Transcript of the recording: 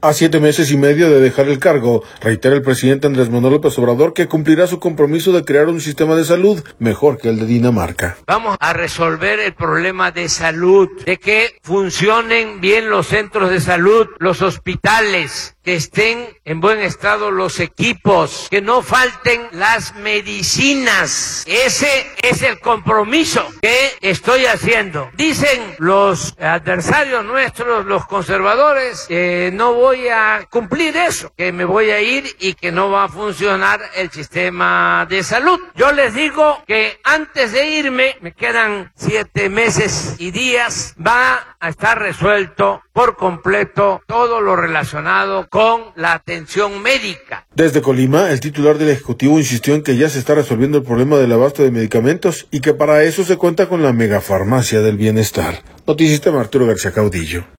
A 7 meses y medio de dejar el cargo, reitera el presidente Andrés Manuel López Obrador que cumplirá su compromiso de crear un sistema de salud mejor que el de Dinamarca. Vamos a resolver el problema de salud, de que funcionen bien los centros de salud, los hospitales, que estén en buen estado los equipos, que no falten las medicinas. Ese es el compromiso que estoy haciendo. Dicen los adversarios nuestros, los conservadores, que no voy a cumplir eso, que me voy a ir y que no va a funcionar el sistema de salud. Yo les digo que antes de irme, me quedan 7 meses y días, va a estar resuelto por completo todo lo relacionado con la atención médica. Desde Colima, el titular del Ejecutivo insistió en que ya se está resolviendo el problema del abasto de medicamentos y que para eso se cuenta con la megafarmacia del bienestar. Noticias de Arturo García Caudillo.